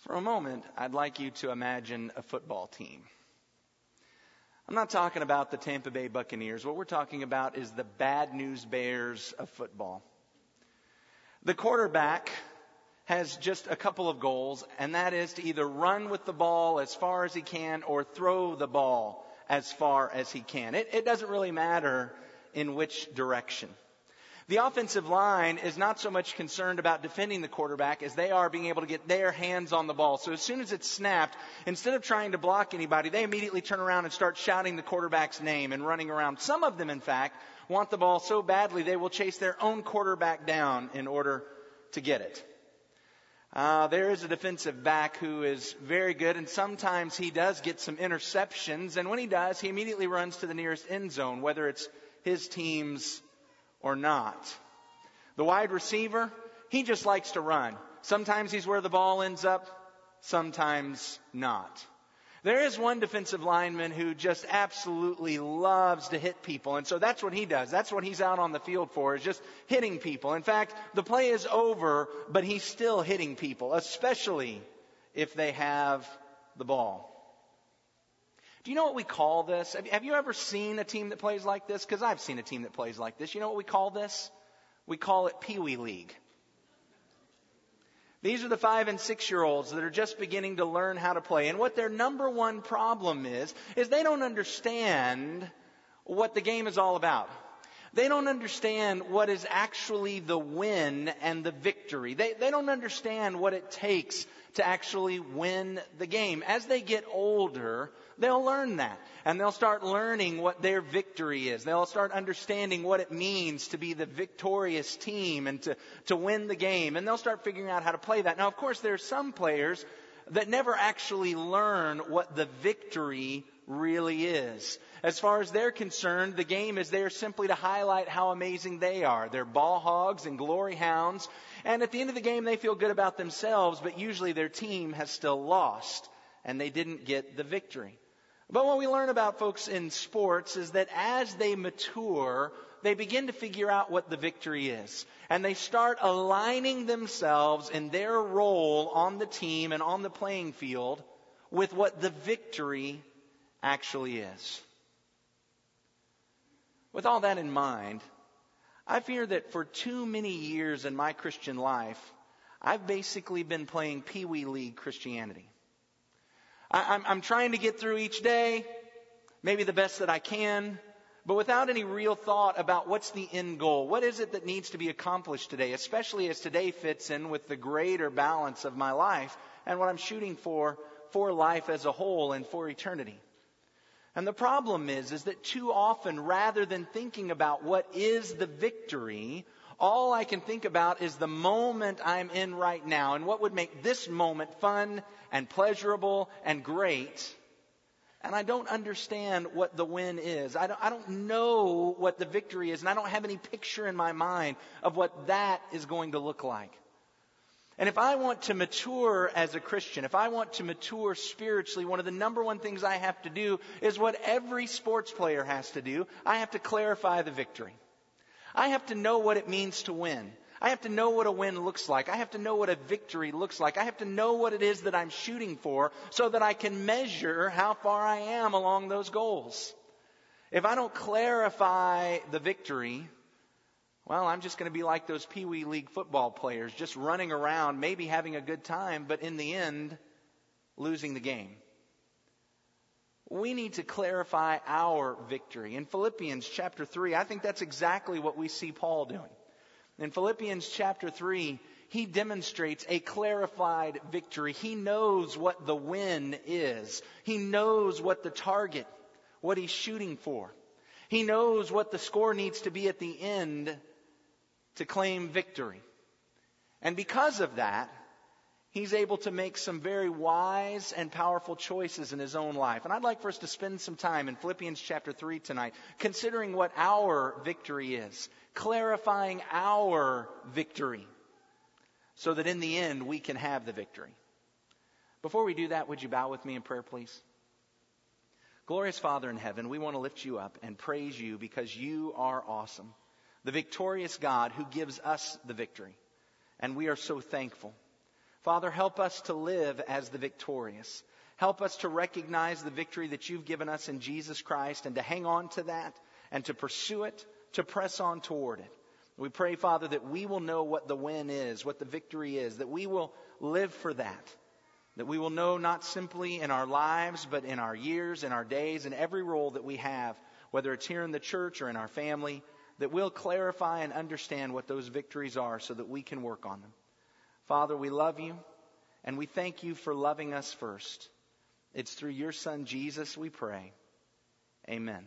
For a moment, I'd like you to imagine a football team. I'm not talking about the Tampa Bay Buccaneers. What we're talking about is the Bad News Bears of football. The quarterback has just a couple of goals, and that is to either run with the ball as far as he can or throw the ball as far as he can. It doesn't really matter in which direction. The offensive line is not so much concerned about defending the quarterback as they are being able to get their hands on the ball. So as soon as it's snapped, instead of trying to block anybody, they immediately turn around and start shouting the quarterback's name and running around. Some of them, in fact, want the ball so badly they will chase their own quarterback down in order to get it. There is a defensive back who is very good, and sometimes he does get some interceptions. And when he does, he immediately runs to the nearest end zone, whether it's his team's or not. The wide receiver, he just likes to run. Sometimes he's where the ball ends up, sometimes not. There is one defensive lineman who just absolutely loves to hit people, and so that's what he does. That's what he's out on the field for, is just hitting people. In fact, the play is over, but he's still hitting people, especially if they have the ball. Do you know what we call this? Have you ever seen a team that plays like this? Because I've seen a team that plays like this. You know what we call this? We call it Pee Wee League. These are the 5 and 6-year-olds that are just beginning to learn how to play. And what their number one problem is they don't understand what the game is all about. They don't understand what is actually the win and the victory. They don't understand what it takes to actually win the game. As they get older, they'll learn that. And they'll start learning what their victory is. They'll start understanding what it means to be the victorious team and to win the game. And they'll start figuring out how to play that. Now, of course, there are some players that never actually learn what the victory really is. As far as they're concerned, the game is there simply to highlight how amazing they are. They're ball hogs and glory hounds. And at the end of the game, they feel good about themselves, but usually their team has still lost and they didn't get the victory. But what we learn about folks in sports is that as they mature, they begin to figure out what the victory is. And they start aligning themselves in their role on the team and on the playing field with what the victory actually is. With all that in mind, I fear that for too many years in my Christian life, I've basically been playing Pee Wee League Christianity. I'm trying to get through each day, maybe the best that I can, but without any real thought about what's the end goal. What is it that needs to be accomplished today, especially as today fits in with the greater balance of my life and what I'm shooting for life as a whole and for eternity. And the problem is that too often, rather than thinking about what is the victory, all I can think about is the moment I'm in right now and what would make this moment fun and pleasurable and great. And I don't understand what the win is. I don't know what the victory is, and I don't have any picture in my mind of what that is going to look like. And if I want to mature as a Christian, if I want to mature spiritually, one of the number one things I have to do is what every sports player has to do. I have to clarify the victory. I have to know what it means to win. I have to know what a win looks like. I have to know what a victory looks like. I have to know what it is that I'm shooting for so that I can measure how far I am along those goals. If I don't clarify the victory, well, I'm just going to be like those Pee Wee League football players, just running around, maybe having a good time, but in the end, losing the game. We need to clarify our victory. In Philippians chapter 3, I think that's exactly what we see Paul doing. In Philippians chapter 3, he demonstrates a clarified victory. He knows what the win is. He knows what the target, what he's shooting for. He knows what the score needs to be at the end to claim victory. And because of that, he's able to make some very wise and powerful choices in his own life. And I'd like for us to spend some time in Philippians chapter 3 tonight, considering what our victory is, clarifying our victory, so that in the end we can have the victory. Before we do that, would you bow with me in prayer, please? Glorious Father in heaven, we want to lift you up and praise you because you are awesome. The victorious God who gives us the victory. And we are so thankful. Father, help us to live as the victorious. Help us to recognize the victory that you've given us in Jesus Christ and to hang on to that and to pursue it, to press on toward it. We pray, Father, that we will know what the win is, what the victory is, that we will live for that we will know not simply in our lives, but in our years, in our days, in every role that we have, whether it's here in the church or in our family, that we'll clarify and understand what those victories are so that we can work on them. Father, we love you, and we thank you for loving us first. It's through your Son, Jesus, we pray. Amen.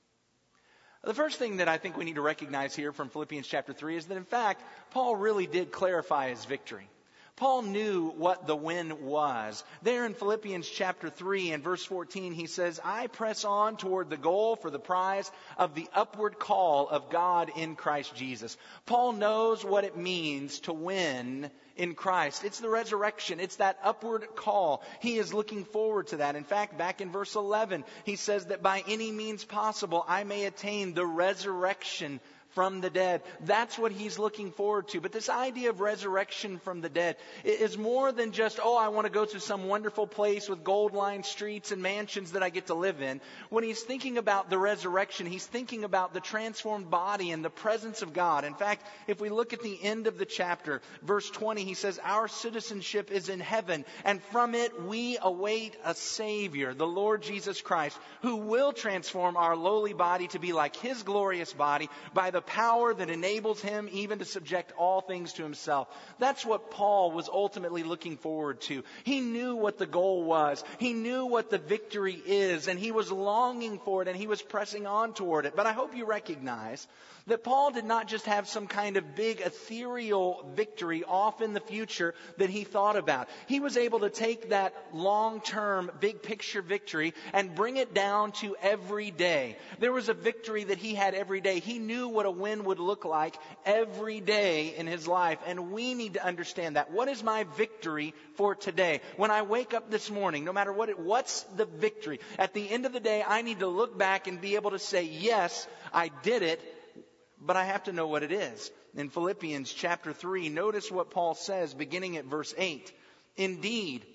The first thing that I think we need to recognize here from Philippians chapter 3 is that, in fact, Paul really did clarify his victory. Paul knew what the win was. There in Philippians chapter 3 and verse 14, he says, I press on toward the goal for the prize of the upward call of God in Christ Jesus. Paul knows what it means to win in Christ. It's the resurrection. It's that upward call. He is looking forward to that. In fact, back in verse 11, he says that by any means possible, I may attain the resurrection from the dead. That's what he's looking forward to. But this idea of resurrection from the dead is more than just, I want to go to some wonderful place with gold-lined streets and mansions that I get to live in. When he's thinking about the resurrection, he's thinking about the transformed body and the presence of God. In fact, if we look at the end of the chapter, verse 20, he says, our citizenship is in heaven, and from it we await a Savior, the Lord Jesus Christ, who will transform our lowly body to be like his glorious body by the power that enables him even to subject all things to himself. That's what Paul was ultimately looking forward to. He knew what the goal was. He knew what the victory is, and he was longing for it, and he was pressing on toward it. But I hope you recognize that Paul did not just have some kind of big ethereal victory off in the future that he thought about. He was able to take that long-term, big picture victory and bring it down to every day. There was a victory that he had every day. He knew what a win would look like every day in his life, and we need to understand that. What is my victory for today? When I wake up this morning, no matter what's the victory? At the end of the day, I need to look back and be able to say, yes, I did it, but I have to know what it is. In Philippians chapter 3, notice what Paul says beginning at verse 8. Indeed,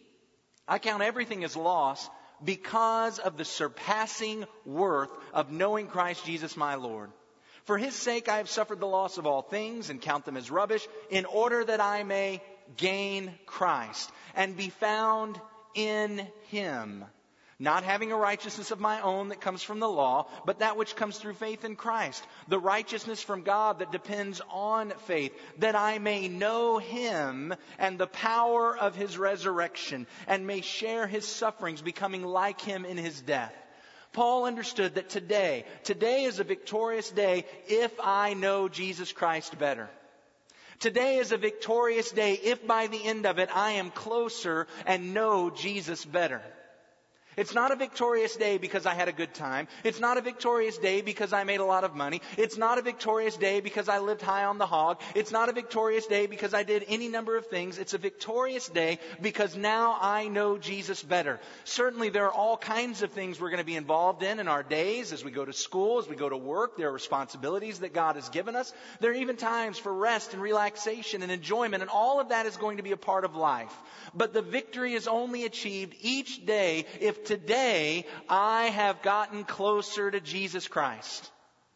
I count everything as loss because of the surpassing worth of knowing Christ Jesus my Lord. For his sake I have suffered the loss of all things and count them as rubbish, in order that I may gain Christ and be found in him, not having a righteousness of my own that comes from the law, but that which comes through faith in Christ, the righteousness from God that depends on faith, that I may know him and the power of his resurrection, and may share his sufferings, becoming like him in his death. Paul understood that today is a victorious day if I know Jesus Christ better. Today is a victorious day if by the end of it I am closer and know Jesus better. It's not a victorious day because I had a good time. It's not a victorious day because I made a lot of money. It's not a victorious day because I lived high on the hog. It's not a victorious day because I did any number of things. It's a victorious day because now I know Jesus better. Certainly there are all kinds of things we're going to be involved in our days as we go to school, as we go to work. There are responsibilities that God has given us. There are even times for rest and relaxation and enjoyment, and all of that is going to be a part of life. But the victory is only achieved each day if today I have gotten closer to Jesus Christ.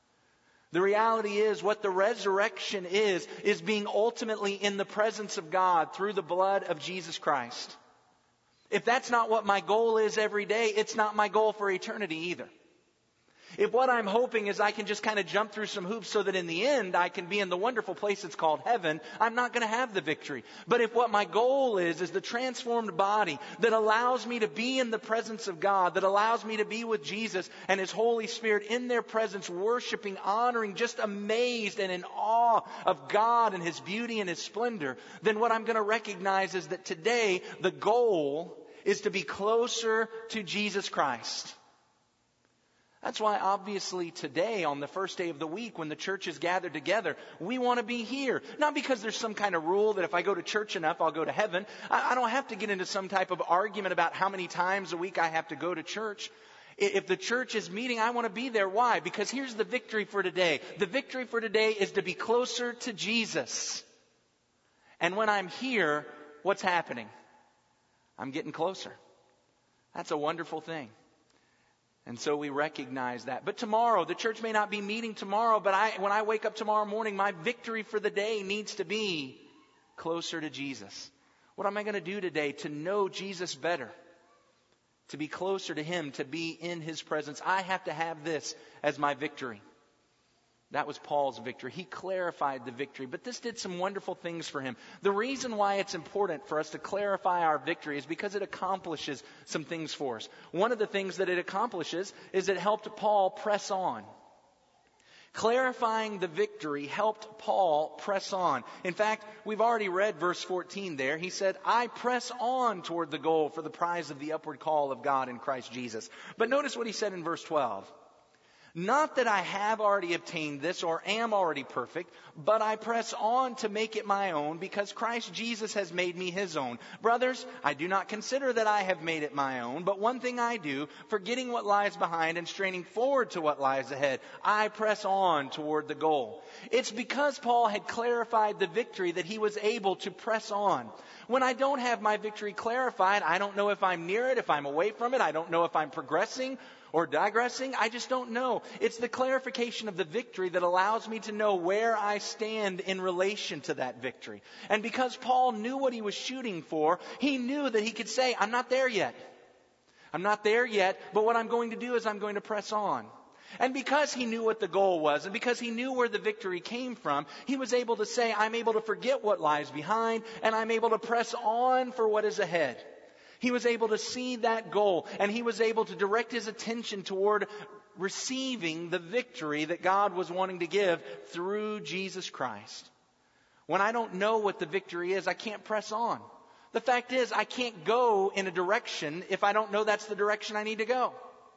The reality is what the resurrection is being ultimately in the presence of God through the blood of Jesus Christ. If that's not what my goal is every day, it's not my goal for eternity either. If what I'm hoping is I can just kind of jump through some hoops so that in the end I can be in the wonderful place it's called heaven, I'm not going to have the victory. But if what my goal is the transformed body that allows me to be in the presence of God, that allows me to be with Jesus and His Holy Spirit in their presence, worshiping, honoring, just amazed and in awe of God and His beauty and His splendor, then what I'm going to recognize is that today the goal is to be closer to Jesus Christ. That's why obviously today, on the first day of the week, when the church is gathered together, we want to be here. Not because there's some kind of rule that if I go to church enough, I'll go to heaven. I don't have to get into some type of argument about how many times a week I have to go to church. If the church is meeting, I want to be there. Why? Because here's the victory for today. The victory for today is to be closer to Jesus. And when I'm here, what's happening? I'm getting closer. That's a wonderful thing. And so we recognize that. But tomorrow, the church may not be meeting tomorrow, but when I wake up tomorrow morning, my victory for the day needs to be closer to Jesus. What am I going to do today to know Jesus better? To be closer to Him, to be in His presence. I have to have this as my victory. That was Paul's victory. He clarified the victory, but this did some wonderful things for him. The reason why it's important for us to clarify our victory is because it accomplishes some things for us. One of the things that it accomplishes is it helped Paul press on. Clarifying the victory helped Paul press on. In fact, we've already read verse 14 there. He said, I press on toward the goal for the prize of the upward call of God in Christ Jesus. But notice what he said in verse 12. Not that I have already obtained this or am already perfect, but I press on to make it my own because Christ Jesus has made me His own. Brothers, I do not consider that I have made it my own, but one thing I do, forgetting what lies behind and straining forward to what lies ahead, I press on toward the goal. It's because Paul had clarified the victory that he was able to press on. When I don't have my victory clarified, I don't know if I'm near it, if I'm away from it. I don't know if I'm progressing or digressing. I just don't know. It's the clarification of the victory that allows me to know where I stand in relation to that victory. And because Paul knew what he was shooting for, he knew that he could say, I'm not there yet. I'm not there yet, but what I'm going to do is I'm going to press on. And because he knew what the goal was, and because he knew where the victory came from, he was able to say, I'm able to forget what lies behind, and I'm able to press on for what is ahead. He was able to see that goal, and he was able to direct his attention toward receiving the victory that God was wanting to give through Jesus Christ. When I don't know what the victory is, I can't press on. The fact is, I can't go in a direction if I don't know that's the direction I need to go.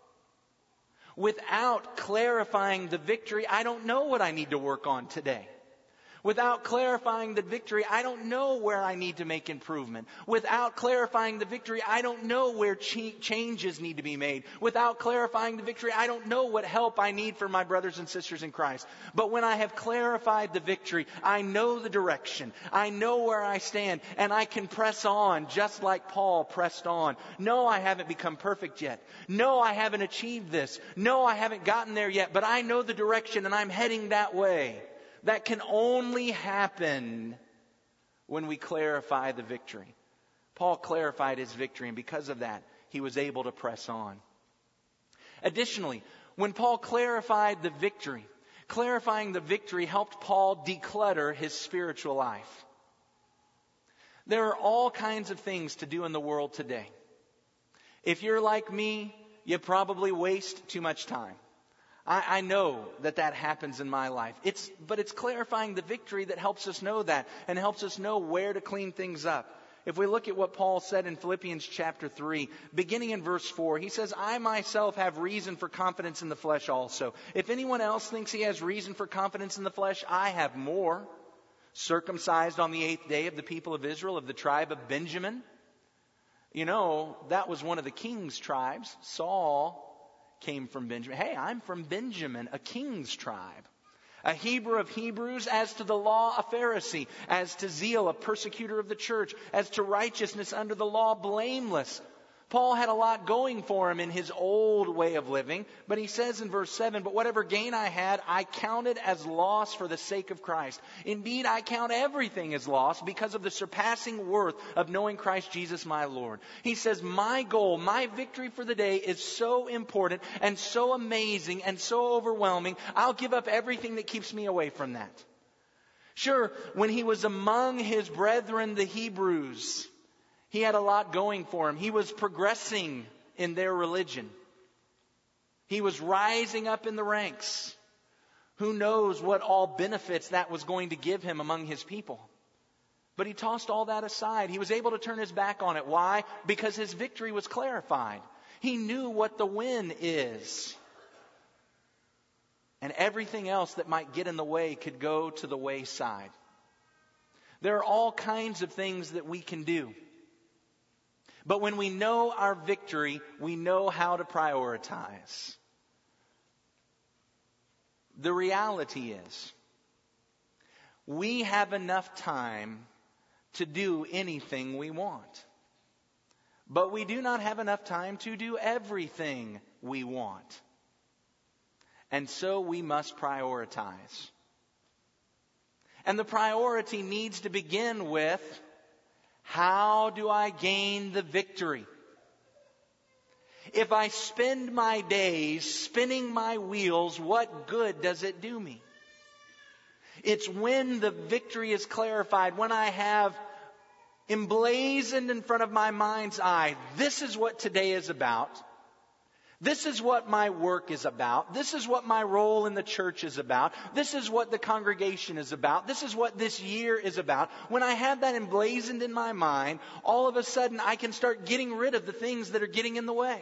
Without clarifying the victory, I don't know what I need to work on today. Without clarifying the victory, I don't know where I need to make improvement. Without clarifying the victory, I don't know where changes need to be made. Without clarifying the victory, I don't know what help I need for my brothers and sisters in Christ. But when I have clarified the victory, I know the direction. I know where I stand, and I can press on just like Paul pressed on. No, I haven't become perfect yet. No, I haven't achieved this. No, I haven't gotten there yet, but I know the direction, and I'm heading that way. That can only happen when we clarify the victory. Paul clarified his victory, and because of that, he was able to press on. Additionally, when Paul clarified the victory, clarifying the victory helped Paul declutter his spiritual life. There are all kinds of things to do in the world today. If you're like me, you probably waste too much time. I know that happens in my life. But it's clarifying the victory that helps us know that and helps us know where to clean things up. If we look at what Paul said in Philippians chapter 3, beginning in verse 4, he says, I myself have reason for confidence in the flesh also. If anyone else thinks he has reason for confidence in the flesh, I have more. Circumcised on the 8th day of the people of Israel, of the tribe of Benjamin. You know, that was one of the king's tribes. Saul came from Benjamin. Hey, I'm from Benjamin, a king's tribe. A Hebrew of Hebrews, as to the law, a Pharisee. As to zeal, a persecutor of the church. As to righteousness under the law, blameless. Paul had a lot going for him in his old way of living. But he says in verse 7, but whatever gain I had, I counted as loss for the sake of Christ. Indeed, I count everything as loss because of the surpassing worth of knowing Christ Jesus my Lord. He says, my goal, my victory for the day is so important and so amazing and so overwhelming. I'll give up everything that keeps me away from that. Sure, when he was among his brethren, the Hebrews, he had a lot going for him. He was progressing in their religion. He was rising up in the ranks. Who knows what all benefits that was going to give him among his people. But he tossed all that aside. He was able to turn his back on it. Why? Because his victory was clarified. He knew what the win is. And everything else that might get in the way could go to the wayside. There are all kinds of things that we can do. But when we know our victory, we know how to prioritize. The reality is, we have enough time to do anything we want. But we do not have enough time to do everything we want. And so we must prioritize. And the priority needs to begin with, how do I gain the victory? If I spend my days spinning my wheels, what good does it do me? It's when the victory is clarified, when I have emblazoned in front of my mind's eye, this is what today is about. This is what my work is about. This is what my role in the church is about. This is what the congregation is about. This is what this year is about. When I have that emblazoned in my mind, all of a sudden I can start getting rid of the things that are getting in the way.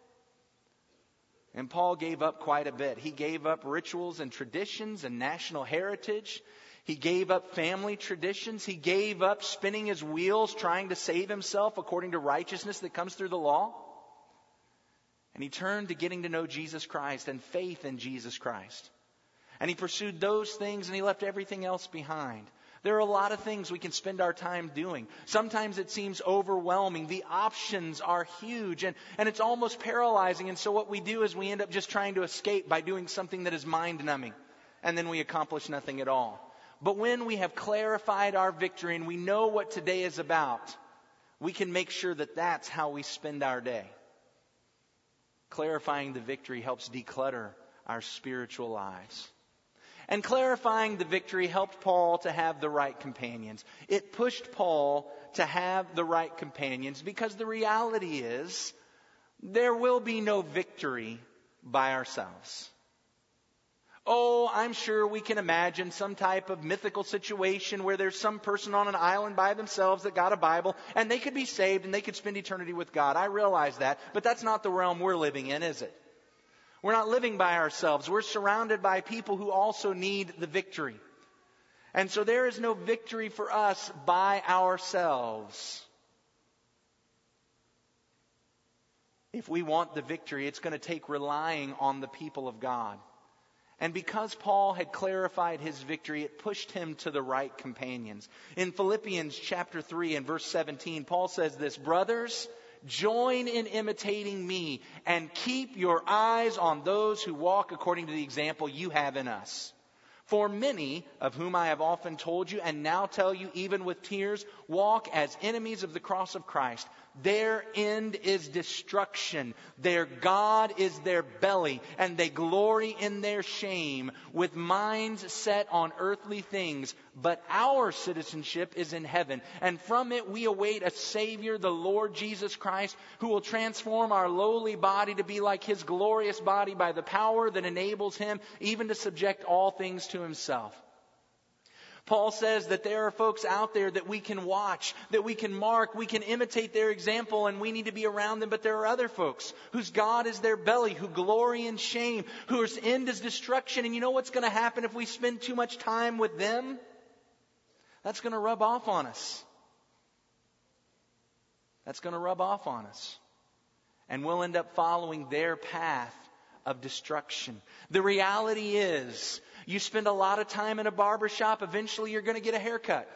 And Paul gave up quite a bit. He gave up rituals and traditions and national heritage. He gave up family traditions. He gave up spinning his wheels trying to save himself according to righteousness that comes through the law. And he turned to getting to know Jesus Christ and faith in Jesus Christ. And he pursued those things and he left everything else behind. There are a lot of things we can spend our time doing. Sometimes it seems overwhelming. The options are huge and it's almost paralyzing. And so what we do is we end up just trying to escape by doing something that is mind-numbing. And then we accomplish nothing at all. But when we have clarified our victory and we know what today is about, we can make sure that that's how we spend our day. Clarifying the victory helps declutter our spiritual lives. And clarifying the victory helped Paul to have the right companions. It pushed Paul to have the right companions because the reality is there will be no victory by ourselves. Oh, I'm sure we can imagine some type of mythical situation where there's some person on an island by themselves that got a Bible and they could be saved and they could spend eternity with God. I realize that, but that's not the realm we're living in, is it? We're not living by ourselves. We're surrounded by people who also need the victory. And so there is no victory for us by ourselves. If we want the victory, it's going to take relying on the people of God. And because Paul had clarified his victory, it pushed him to the right companions. In Philippians chapter 3 and verse 17, Paul says this, "Brothers, join in imitating me and keep your eyes on those who walk according to the example you have in us. For many, of whom I have often told you and now tell you even with tears, walk as enemies of the cross of Christ. Their end is destruction. Their God is their belly, and they glory in their shame, with minds set on earthly things. But our citizenship is in heaven, and from it we await a Savior, the Lord Jesus Christ, who will transform our lowly body to be like His glorious body by the power that enables Him even to subject all things to Himself." Paul says that there are folks out there that we can watch, that we can mark, we can imitate their example, and we need to be around them. But there are other folks whose God is their belly, who glory in shame, whose end is destruction. And you know what's going to happen if we spend too much time with them? That's going to rub off on us. That's going to rub off on us. And we'll end up following their path of destruction. The reality is, you spend a lot of time in a barber shop, eventually you're going to get a haircut.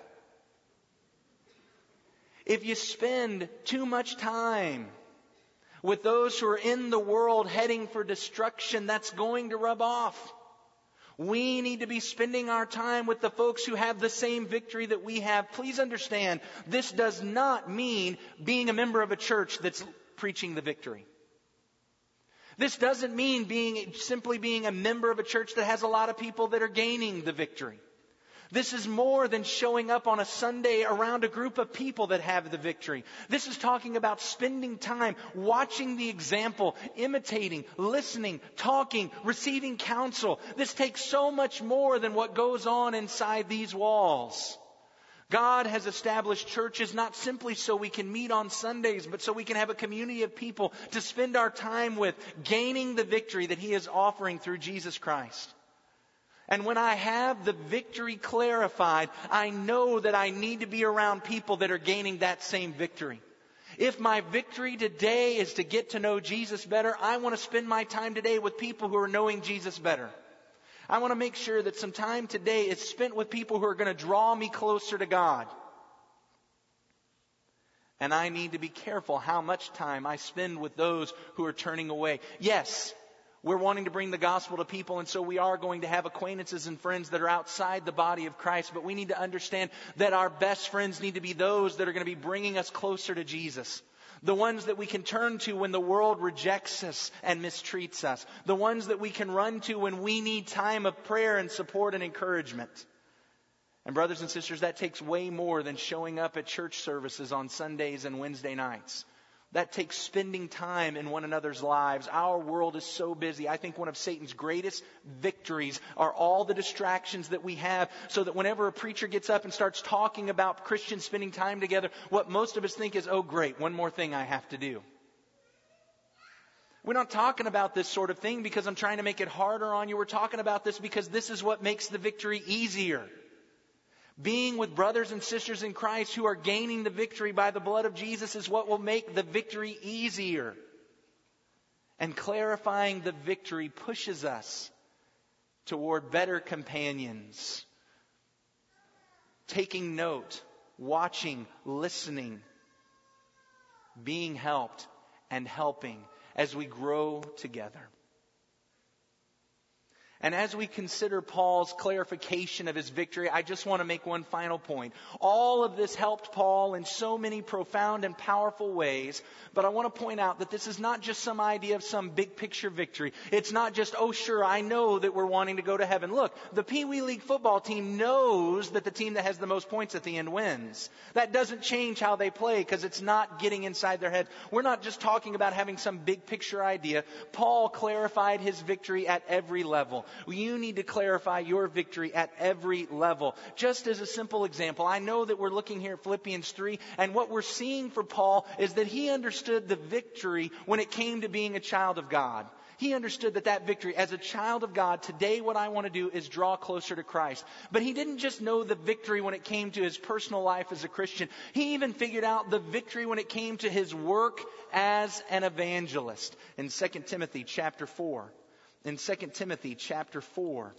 If you spend too much time with those who are in the world heading for destruction, that's going to rub off. We need to be spending our time with the folks who have the same victory that we have. Please understand, this does not mean being a member of a church that's preaching the victory. This doesn't mean simply being a member of a church that has a lot of people that are gaining the victory. This is more than showing up on a Sunday around a group of people that have the victory. This is talking about spending time watching the example, imitating, listening, talking, receiving counsel. This takes so much more than what goes on inside these walls. God has established churches not simply so we can meet on Sundays, but so we can have a community of people to spend our time with, gaining the victory that He is offering through Jesus Christ. And when I have the victory clarified, I know that I need to be around people that are gaining that same victory. If my victory today is to get to know Jesus better, I want to spend my time today with people who are knowing Jesus better. I want to make sure that some time today is spent with people who are going to draw me closer to God. And I need to be careful how much time I spend with those who are turning away. Yes, we're wanting to bring the gospel to people, and so we are going to have acquaintances and friends that are outside the body of Christ. But we need to understand that our best friends need to be those that are going to be bringing us closer to Jesus. The ones that we can turn to when the world rejects us and mistreats us. The ones that we can run to when we need time of prayer and support and encouragement. And brothers and sisters, that takes way more than showing up at church services on Sundays and Wednesday nights. That takes spending time in one another's lives. Our world is so busy. I think one of Satan's greatest victories are all the distractions that we have, so that whenever a preacher gets up and starts talking about Christians spending time together, what most of us think is, oh great, one more thing I have to do. We're not talking about this sort of thing because I'm trying to make it harder on you. We're talking about this because this is what makes the victory easier. Being with brothers and sisters in Christ who are gaining the victory by the blood of Jesus is what will make the victory easier. And clarifying the victory pushes us toward better companions. Taking note, watching, listening, being helped, and helping as we grow together. And as we consider Paul's clarification of his victory, I just want to make one final point. All of this helped Paul in so many profound and powerful ways, but I want to point out that this is not just some idea of some big picture victory. It's not just, oh sure, I know that we're wanting to go to heaven. Look, the Pee Wee League football team knows that the team that has the most points at the end wins. That doesn't change how they play because it's not getting inside their head. We're not just talking about having some big picture idea. Paul clarified his victory at every level. You need to clarify your victory at every level. Just as a simple example, I know that we're looking here at Philippians 3, and what we're seeing for Paul is that he understood the victory when it came to being a child of God. He understood that victory, as a child of God, today what I want to do is draw closer to Christ. But he didn't just know the victory when it came to his personal life as a Christian. He even figured out the victory when it came to his work as an evangelist. In 2 Timothy chapter 4. In 2 Timothy chapter 4,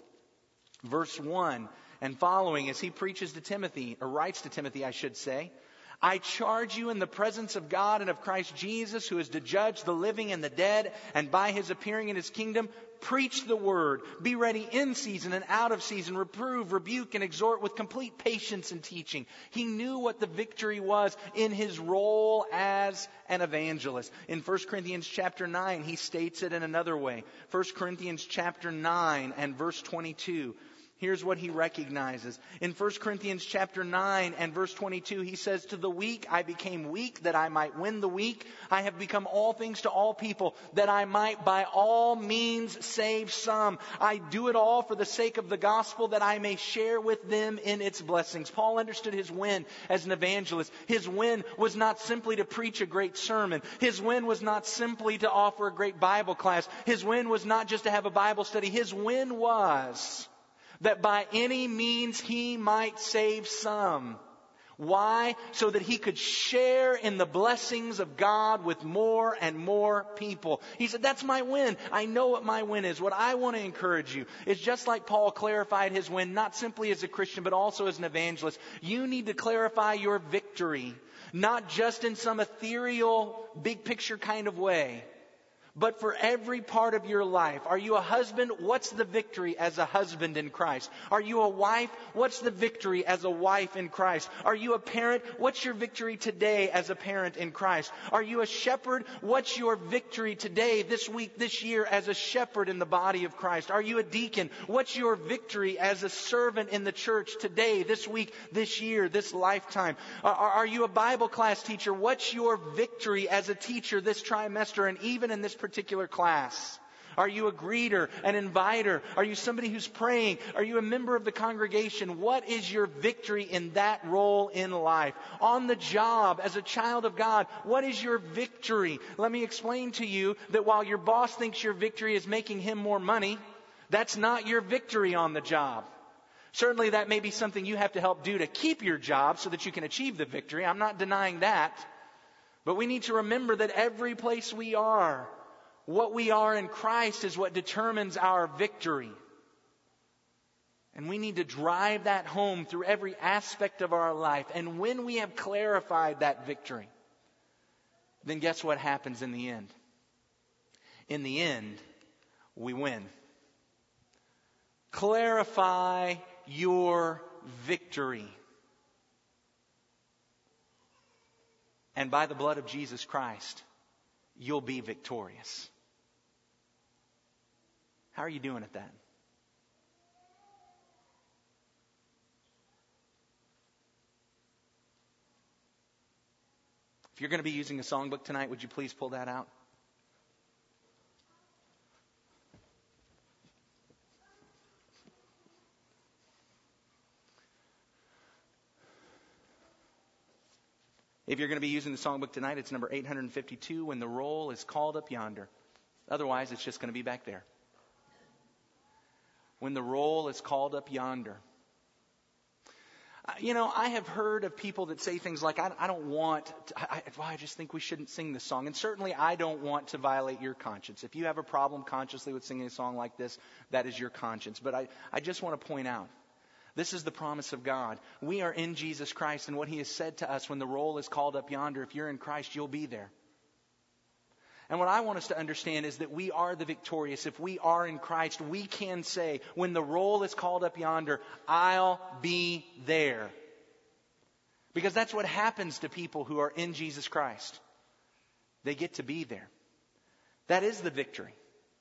verse 1 and following, as he preaches to Timothy, or writes to Timothy, I should say, I charge you in the presence of God and of Christ Jesus, who is to judge the living and the dead, and by his appearing in his kingdom, preach the word. Be ready in season and out of season. Reprove, rebuke, and exhort with complete patience and teaching. He knew what the victory was in his role as an evangelist. In 1 Corinthians chapter 9, he states it in another way. 1 Corinthians chapter 9 and verse 22. Here's what he recognizes. In 1 Corinthians chapter 9 and verse 22, he says, to the weak I became weak, that I might win the weak. I have become all things to all people, that I might by all means save some. I do it all for the sake of the gospel, that I may share with them in its blessings. Paul understood his win as an evangelist. His win was not simply to preach a great sermon. His win was not simply to offer a great Bible class. His win was not just to have a Bible study. His win was that by any means he might save some. Why? So that he could share in the blessings of God with more and more people. He said, that's my win. I know what my win is. What I want to encourage you is just like Paul clarified his win, not simply as a Christian, but also as an evangelist. You need to clarify your victory, not just in some ethereal, big picture kind of way, but for every part of your life. Are you a husband? What's the victory as a husband in Christ? Are you a wife? What's the victory as a wife in Christ? Are you a parent? What's your victory today as a parent in Christ? Are you a shepherd? What's your victory today, this week, this year as a shepherd in the body of Christ? Are you a deacon? What's your victory as a servant in the church today, this week, this year, this lifetime? Are you a Bible class teacher? What's your victory as a teacher this trimester and even in this particular class? Are you a greeter, an inviter? Are you somebody who's praying? Are you a member of the congregation? What is your victory in that role in life? On the job, as a child of God, what is your victory? Let me explain to you that while your boss thinks your victory is making him more money, that's not your victory on the job. Certainly that may be something you have to help do to keep your job so that you can achieve the victory. I'm not denying that. But we need to remember that every place we are, what we are in Christ is what determines our victory. And we need to drive that home through every aspect of our life. And when we have clarified that victory, then guess what happens in the end? In the end, we win. Clarify your victory. And by the blood of Jesus Christ, you'll be victorious. How are you doing at that? If you're going to be using a songbook tonight, would you please pull that out? If you're going to be using the songbook tonight, it's number 852, When the Roll is Called Up Yonder. Otherwise, it's just going to be back there. When the roll is called up yonder. I have heard of people that say things like, I don't want, I just think we shouldn't sing this song. And certainly I don't want to violate your conscience. If you have a problem consciously with singing a song like this, that is your conscience. But I just want to point out, this is the promise of God. We are in Jesus Christ, and what He has said to us, when the roll is called up yonder, if you're in Christ, you'll be there. And what I want us to understand is that we are the victorious. If we are in Christ, we can say, when the roll is called up yonder, I'll be there. Because that's what happens to people who are in Jesus Christ. They get to be there. That is the victory.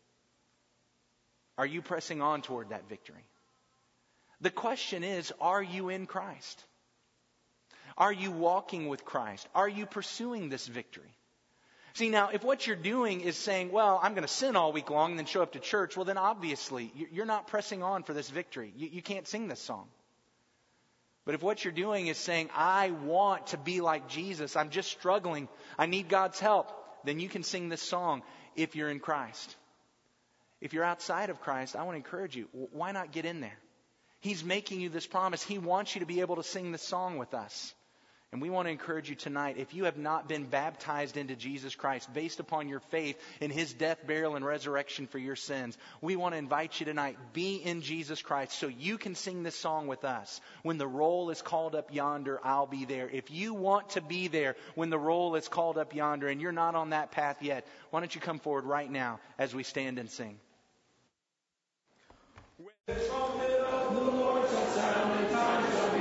Are you pressing on toward that victory? The question is, are you in Christ? Are you walking with Christ? Are you pursuing this victory? See, now, if what you're doing is saying, well, I'm going to sin all week long and then show up to church, well, then obviously you're not pressing on for this victory. You can't sing this song. But if what you're doing is saying, I want to be like Jesus, I'm just struggling, I need God's help, then you can sing this song if you're in Christ. If you're outside of Christ, I want to encourage you, why not get in there? He's making you this promise. He wants you to be able to sing this song with us. And we want to encourage you tonight, if you have not been baptized into Jesus Christ based upon your faith in His death, burial, and resurrection for your sins, we want to invite you tonight, be in Jesus Christ so you can sing this song with us. When the roll is called up yonder, I'll be there. If you want to be there when the roll is called up yonder and you're not on that path yet, why don't you come forward right now as we stand and sing. When the trumpet of the Lord shall sound, and time shall be